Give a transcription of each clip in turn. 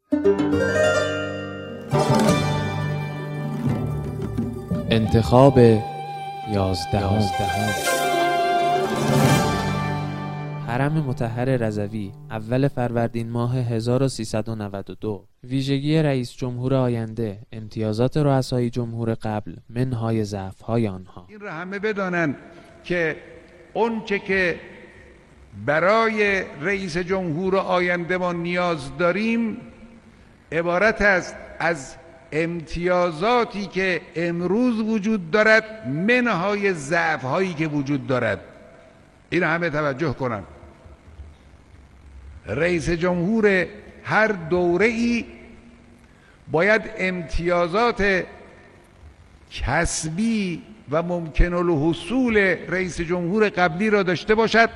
انتخاب 11. حرم مطهر رضوی اول فروردین ماه 1392. ویژگی رئیس جمهور آینده، امتیازات رؤسای جمهور قبل، منهای ضعف‌های آنها. این را همه بدانند که اونچه که برای رئیس جمهور آینده ما نیاز داریم عبارت است از امتیازاتی که امروز وجود دارد منهای ضعف‌هایی که وجود دارد. این همه توجه کنند. رئیس جمهور هر دوره‌ای باید امتیازات کسبی و ممکن الحصول رئیس جمهور قبلی را داشته باشد،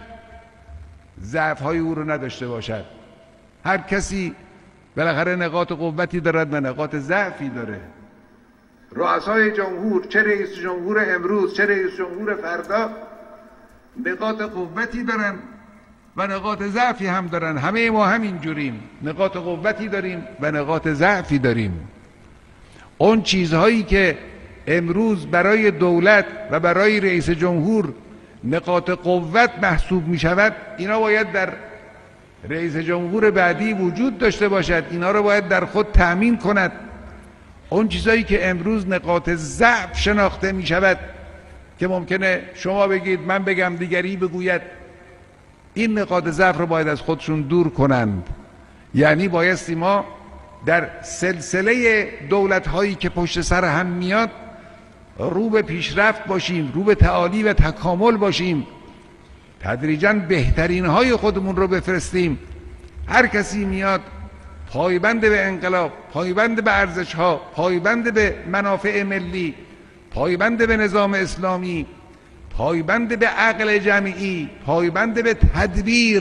ضعف‌های او را نداشته باشد. هر کسی بالاخره نقاط قوتی دارد و نقاط ضعفی داره. رؤسای جمهور، چه رئیس جمهور امروز چه رئیس جمهور فردا، نقاط قوتی دارن و نقاط ضعفی هم دارن. همه ما همین جوریم، نقاط قوتی داریم و نقاط ضعفی داریم. اون چیزهایی که امروز برای دولت و برای رئیس جمهور نقاط قوت محسوب می شود، اینا باید در رئیس جمهور بعدی وجود داشته باشد. اینا رو باید در خود تأمین کند. اون چیزهایی که امروز نقاط ضعف شناخته می شود که ممکنه شما بگید، من بگم، دیگری بگوید، این نقاط ضعف رو باید از خودشون دور کنند. یعنی بایستی ما در سلسله دولت‌هایی که پشت سر هم میاد رو به پیشرفت باشیم، رو به تعالی و تکامل باشیم، تدریجاً بهترین های خودمون رو بفرستیم. هر کسی میاد پایبند به انقلاب، پایبند به ارزش‌ها، پایبند به منافع ملی، پایبند به نظام اسلامی، پایبند به عقل جمعی، پایبند به تدبیر.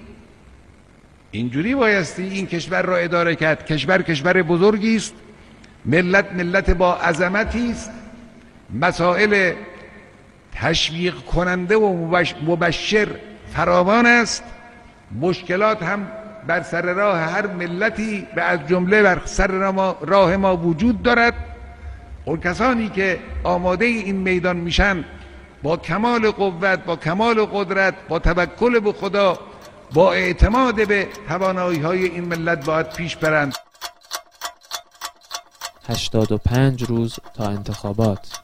اینجوری بایستی این کشور را اداره کرد. کشور بزرگی است، ملت با عظمتی است، مسائل تشویق کننده و مبشر فراوان است. مشکلات هم بر سر راه هر ملتی و از جمله بر سر راه ما وجود دارد. اون کسانی که آماده این میدان میشن با کمال قوت، با کمال قدرت، با توکل به خدا، با اعتماد به توانایی‌های این ملت باید پیش برند. 85 روز تا انتخابات.